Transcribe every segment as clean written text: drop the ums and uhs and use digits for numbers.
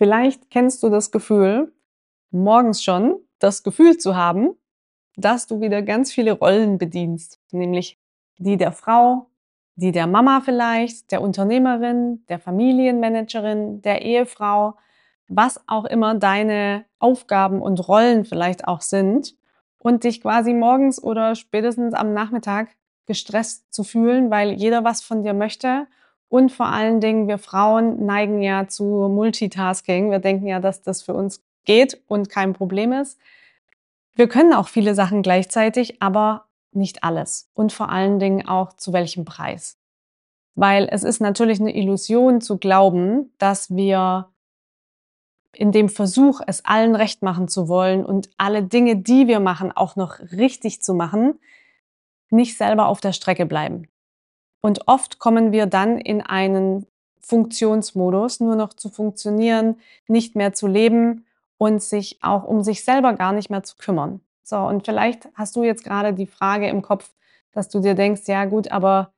Vielleicht kennst du das Gefühl, morgens schon das Gefühl zu haben, dass du wieder ganz viele Rollen bedienst, nämlich die der Frau, die der Mama vielleicht, der Unternehmerin, der Familienmanagerin, der Ehefrau, was auch immer deine Aufgaben und Rollen vielleicht auch sind und dich quasi morgens oder spätestens am Nachmittag gestresst zu fühlen, weil jeder was von dir möchte. Und vor allen Dingen, wir Frauen neigen ja zu Multitasking. Wir denken ja, dass das für uns geht und kein Problem ist. Wir können auch viele Sachen gleichzeitig, aber nicht alles. Und vor allen Dingen auch zu welchem Preis. Weil es ist natürlich eine Illusion zu glauben, dass wir in dem Versuch, es allen recht machen zu wollen und alle Dinge, die wir machen, auch noch richtig zu machen, nicht selber auf der Strecke bleiben. Und oft kommen wir dann in einen Funktionsmodus, nur noch zu funktionieren, nicht mehr zu leben und sich auch um sich selber gar nicht mehr zu kümmern. So, und vielleicht hast du jetzt gerade die Frage im Kopf, dass du dir denkst, ja gut, aber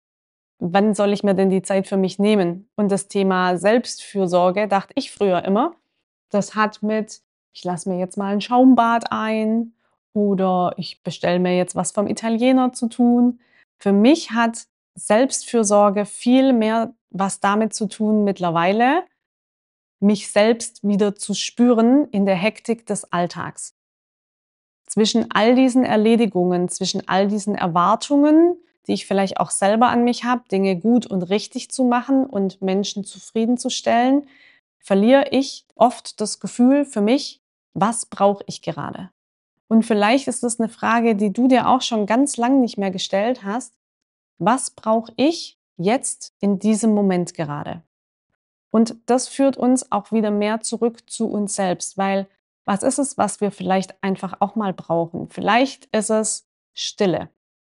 wann soll ich mir denn die Zeit für mich nehmen? Und das Thema Selbstfürsorge, dachte ich früher immer, das hat mit, ich lasse mir jetzt mal ein Schaumbad ein oder ich bestelle mir jetzt was vom Italiener zu tun. Für mich hat Selbstfürsorge viel mehr was damit zu tun mittlerweile, mich selbst wieder zu spüren in der Hektik des Alltags. Zwischen all diesen Erledigungen, zwischen all diesen Erwartungen, die ich vielleicht auch selber an mich habe, Dinge gut und richtig zu machen und Menschen zufriedenzustellen, verliere ich oft das Gefühl für mich, was brauche ich gerade? Und vielleicht ist es eine Frage, die du dir auch schon ganz lang nicht mehr gestellt hast. Was brauche ich jetzt in diesem Moment gerade? Und das führt uns auch wieder mehr zurück zu uns selbst, weil was ist es, was wir vielleicht einfach auch mal brauchen? Vielleicht ist es Stille.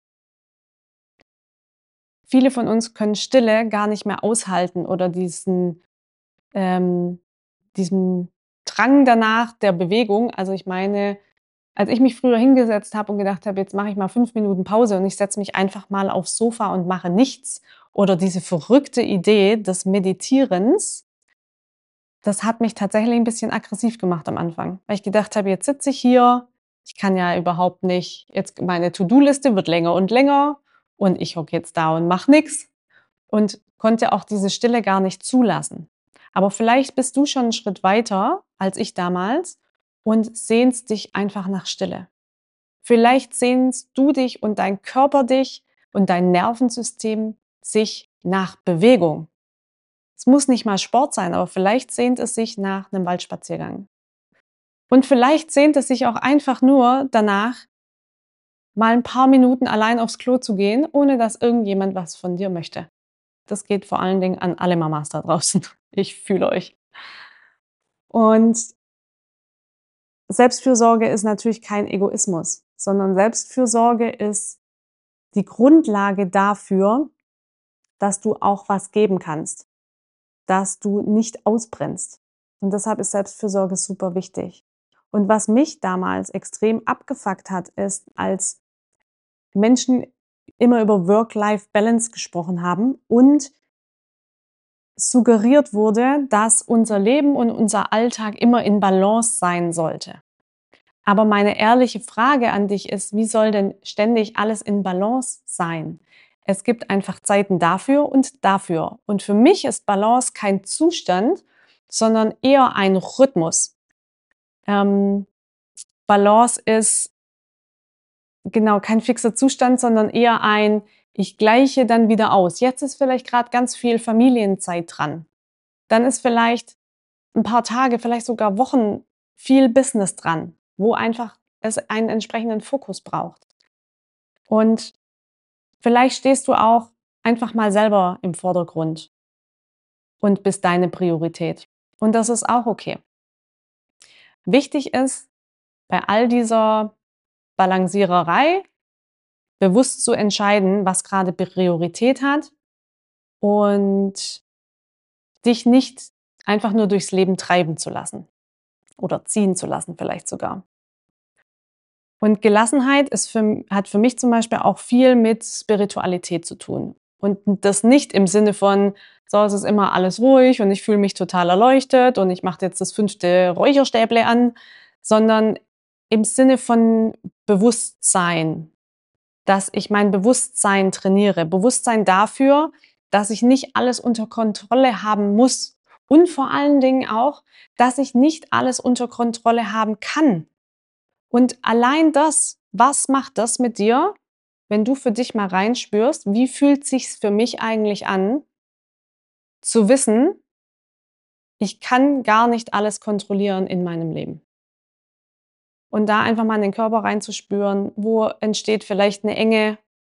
Viele von uns können Stille gar nicht mehr aushalten oder ähm, diesen Drang danach der Bewegung. Also ich meine, als ich mich früher hingesetzt habe und gedacht habe, jetzt mache ich mal 5 Minuten Pause und ich setze mich einfach mal aufs Sofa und mache nichts oder diese verrückte Idee des Meditierens, das hat mich tatsächlich ein bisschen aggressiv gemacht am Anfang, weil ich gedacht habe, jetzt sitze ich hier, ich kann ja überhaupt nicht, jetzt meine To-Do-Liste wird länger und länger und ich hocke jetzt da und mache nichts und konnte auch diese Stille gar nicht zulassen. Aber vielleicht bist du schon einen Schritt weiter als ich damals und sehnst dich einfach nach Stille. Vielleicht sehnst du dich und dein Körper dich und dein Nervensystem sich nach Bewegung. Es muss nicht mal Sport sein, aber vielleicht sehnt es sich nach einem Waldspaziergang. Und vielleicht sehnt es sich auch einfach nur danach, mal ein paar Minuten allein aufs Klo zu gehen, ohne dass irgendjemand was von dir möchte. Das geht vor allen Dingen an alle Mamas da draußen. Ich fühle euch. Und Selbstfürsorge ist natürlich kein Egoismus, sondern Selbstfürsorge ist die Grundlage dafür, dass du auch was geben kannst, dass du nicht ausbrennst. Und deshalb ist Selbstfürsorge super wichtig. Und was mich damals extrem abgefuckt hat, ist, als Menschen immer über Work-Life-Balance gesprochen haben und suggeriert wurde, dass unser Leben und unser Alltag immer in Balance sein sollte. Aber meine ehrliche Frage an dich ist, wie soll denn ständig alles in Balance sein? Es gibt einfach Zeiten dafür und dafür. Und für mich ist Balance kein Zustand, sondern eher ein Rhythmus. Balance ist genau kein fixer Zustand, sondern eher ein, ich gleiche dann wieder aus. Jetzt ist vielleicht gerade ganz viel Familienzeit dran. Dann ist vielleicht ein paar Tage, vielleicht sogar Wochen viel Business dran, wo einfach es einen entsprechenden Fokus braucht. Und vielleicht stehst du auch einfach mal selber im Vordergrund und bist deine Priorität. Und das ist auch okay. Wichtig ist, bei all dieser Balanciererei bewusst zu entscheiden, was gerade Priorität hat und dich nicht einfach nur durchs Leben treiben zu lassen oder ziehen zu lassen vielleicht sogar. Und Gelassenheit hat für mich zum Beispiel auch viel mit Spiritualität zu tun. Und das nicht im Sinne von: „So, es ist immer alles ruhig und ich fühle mich total erleuchtet und ich mache jetzt das 5. Räucherstäble an“, sondern im Sinne von Bewusstsein, dass ich mein Bewusstsein trainiere. Bewusstsein dafür, dass ich nicht alles unter Kontrolle haben muss und vor allen Dingen auch, dass ich nicht alles unter Kontrolle haben kann. Und allein das, was macht das mit dir, wenn du für dich mal reinspürst, wie fühlt sich's für mich eigentlich an, zu wissen, ich kann gar nicht alles kontrollieren in meinem Leben. Und da einfach mal in den Körper reinzuspüren, wo entsteht vielleicht eine Enge.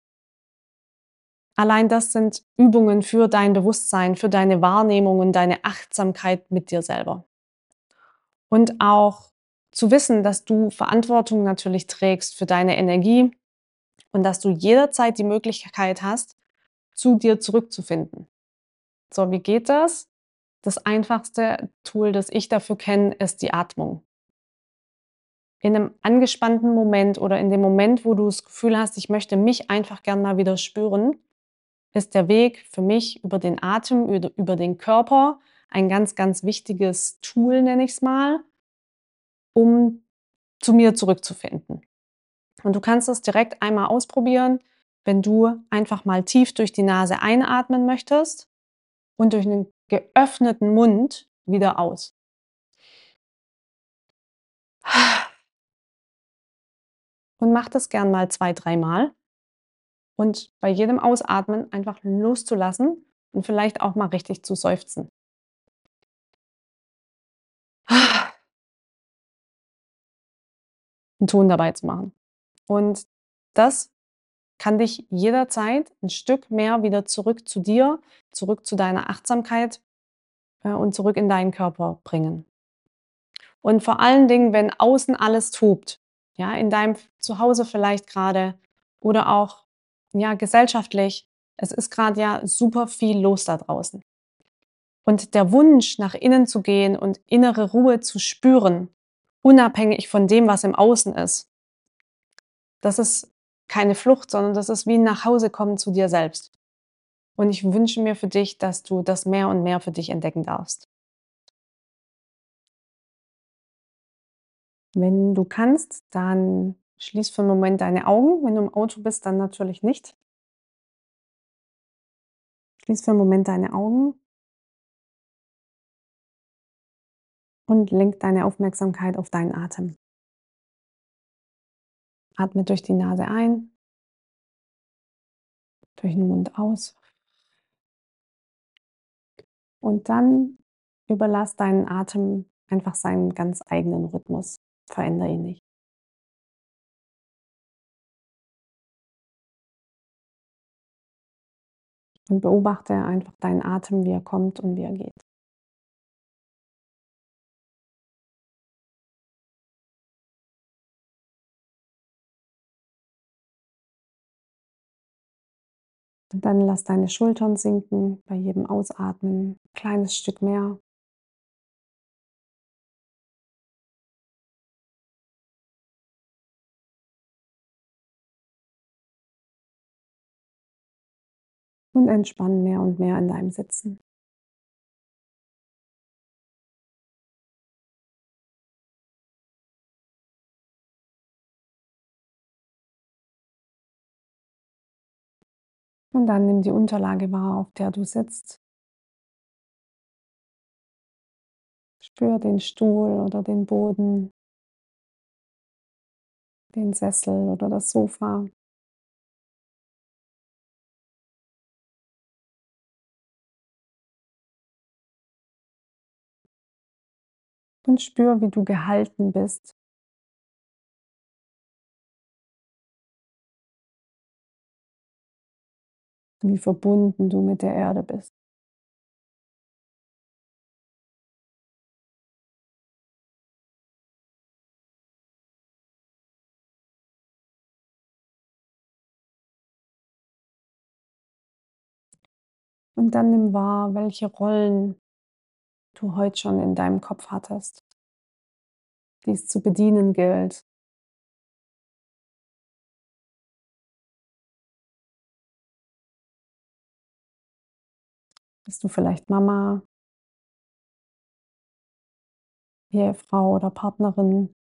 Allein das sind Übungen für dein Bewusstsein, für deine Wahrnehmung und deine Achtsamkeit mit dir selber. Und auch zu wissen, dass du Verantwortung natürlich trägst für deine Energie und dass du jederzeit die Möglichkeit hast, zu dir zurückzufinden. So, wie geht das? Das einfachste Tool, das ich dafür kenne, ist die Atmung. In einem angespannten Moment oder in dem Moment, wo du das Gefühl hast, ich möchte mich einfach gern mal wieder spüren, ist der Weg für mich über den Atem, über den Körper ein ganz, ganz wichtiges Tool, nenne ich es mal, um zu mir zurückzufinden. Und du kannst es direkt einmal ausprobieren, wenn du einfach mal tief durch die Nase einatmen möchtest und durch einen geöffneten Mund wieder aus. Und mach das gern mal 2, dreimal. Und bei jedem Ausatmen einfach loszulassen und vielleicht auch mal richtig zu seufzen. Einen Ton dabei zu machen. Und das kann dich jederzeit ein Stück mehr wieder zurück zu dir, zurück zu deiner Achtsamkeit, und zurück in deinen Körper bringen. Und vor allen Dingen, wenn außen alles tobt, ja, in deinem Zuhause vielleicht gerade oder auch, ja, gesellschaftlich. Es ist gerade ja super viel los da draußen. Und der Wunsch, nach innen zu gehen und innere Ruhe zu spüren, unabhängig von dem, was im Außen ist, das ist keine Flucht, sondern das ist wie ein Nachhausekommen zu dir selbst. Und ich wünsche mir für dich, dass du das mehr und mehr für dich entdecken darfst. Wenn du kannst, dann schließ für einen Moment deine Augen. Wenn du im Auto bist, dann natürlich nicht. Schließ für einen Moment deine Augen und lenk deine Aufmerksamkeit auf deinen Atem. Atme durch die Nase ein, durch den Mund aus und dann überlass deinen Atem einfach seinen ganz eigenen Rhythmus. Verändere ihn nicht. Und beobachte einfach deinen Atem, wie er kommt und wie er geht. Und dann lass deine Schultern sinken bei jedem Ausatmen. Ein kleines Stück mehr. Und entspann mehr und mehr in deinem Sitzen. Und dann nimm die Unterlage wahr, auf der du sitzt. Spür den Stuhl oder den Boden, den Sessel oder das Sofa. Und spür, wie du gehalten bist, wie verbunden du mit der Erde bist. Und dann nimm wahr, welche Rollen du heute schon in deinem Kopf hattest, die es zu bedienen gilt. Bist du vielleicht Mama, Ehefrau oder Partnerin?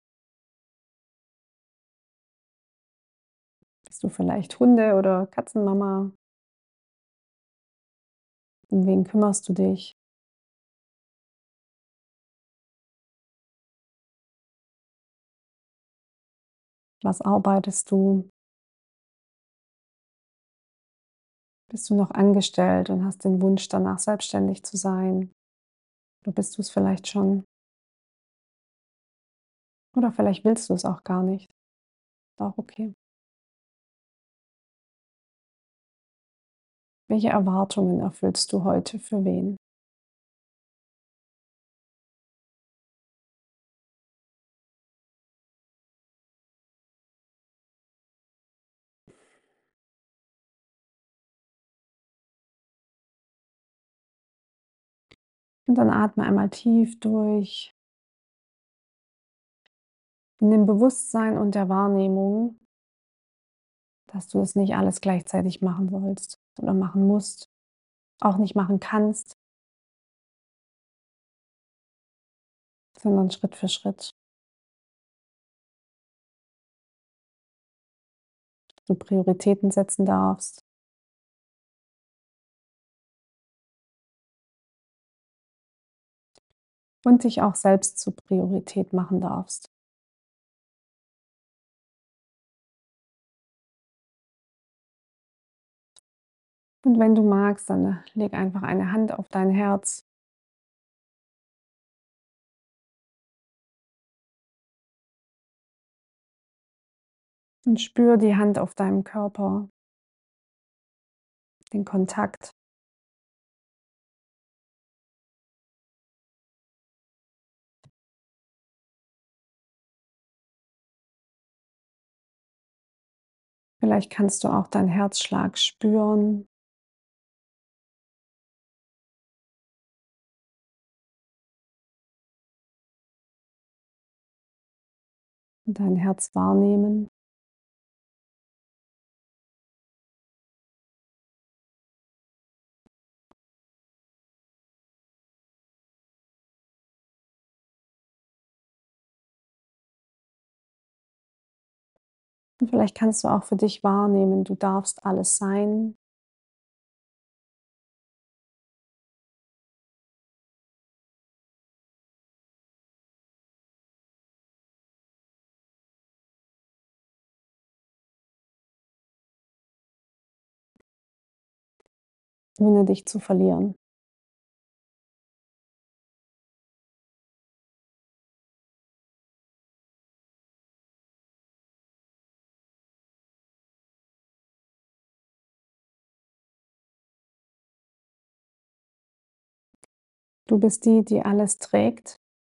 Bist du vielleicht Hunde- oder Katzenmama? Um wen kümmerst du dich? Was arbeitest du? Bist du noch angestellt und hast den Wunsch danach, selbstständig zu sein? Oder bist du es vielleicht schon? Oder vielleicht willst du es auch gar nicht. Ist auch okay. Welche Erwartungen erfüllst du heute für wen? Und dann atme einmal tief durch in dem Bewusstsein und der Wahrnehmung, dass du es nicht alles gleichzeitig machen sollst oder machen musst, auch nicht machen kannst, sondern Schritt für Schritt du Prioritäten setzen darfst und dich auch selbst zur Priorität machen darfst. Und wenn du magst, dann leg einfach eine Hand auf dein Herz und spür die Hand auf deinem Körper, den Kontakt. Vielleicht kannst du auch deinen Herzschlag spüren. Und dein Herz wahrnehmen. Und vielleicht kannst du auch für dich wahrnehmen, du darfst alles sein. Ohne dich zu verlieren. Du bist die, die alles trägt,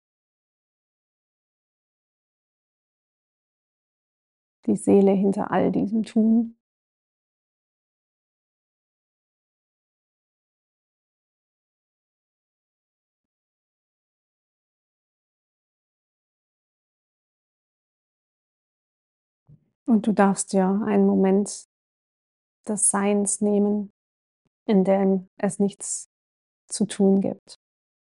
die Seele hinter all diesem Tun. Und du darfst dir einen Moment des Seins nehmen, in dem es nichts zu tun gibt.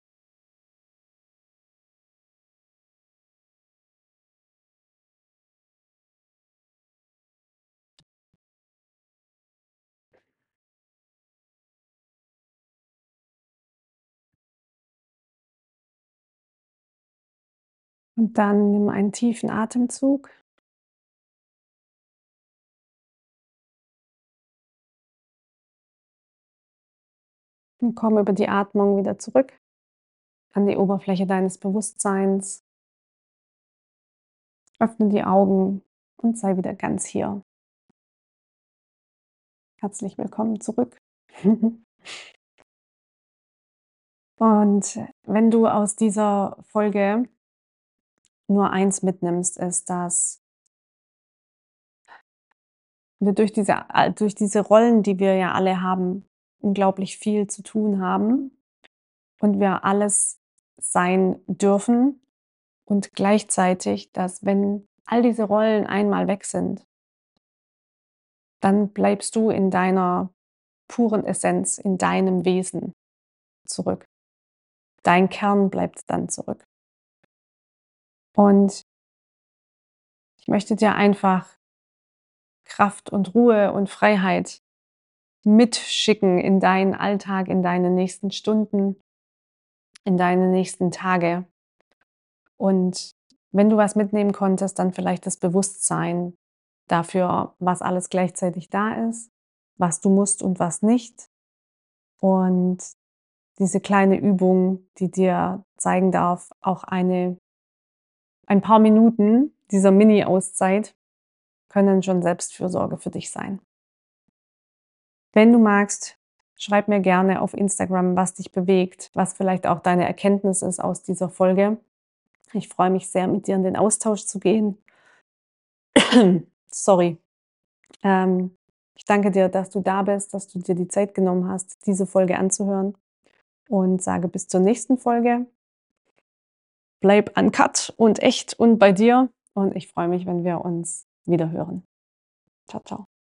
Und dann nimm einen tiefen Atemzug und komm über die Atmung wieder zurück an die Oberfläche deines Bewusstseins. Öffne die Augen und sei wieder ganz hier. Herzlich willkommen zurück. Und wenn du aus dieser Folge nur eins mitnimmst, ist, dass wir durch diese Rollen, die wir ja alle haben, unglaublich viel zu tun haben und wir alles sein dürfen und gleichzeitig, dass wenn all diese Rollen einmal weg sind, dann bleibst du in deiner puren Essenz, in deinem Wesen. zurück. Dein Kern bleibt dann zurück. Und ich möchte dir einfach Kraft und Ruhe und Freiheit mitschicken in deinen Alltag, in deine nächsten Stunden, in deine nächsten Tage. Und wenn du was mitnehmen konntest, dann vielleicht das Bewusstsein dafür, was alles gleichzeitig da ist, was du musst und was nicht. Und diese kleine Übung, die dir zeigen darf, auch ein paar Minuten dieser Mini-Auszeit können schon Selbstfürsorge für dich sein. Wenn du magst, schreib mir gerne auf Instagram, was dich bewegt, was vielleicht auch deine Erkenntnis ist aus dieser Folge. Ich freue mich sehr, mit dir in den Austausch zu gehen. Sorry. Ich danke dir, dass du da bist, dass du dir die Zeit genommen hast, diese Folge anzuhören und sage bis zur nächsten Folge. Bleib uncut und echt und bei dir und ich freue mich, wenn wir uns wieder hören. Ciao, ciao.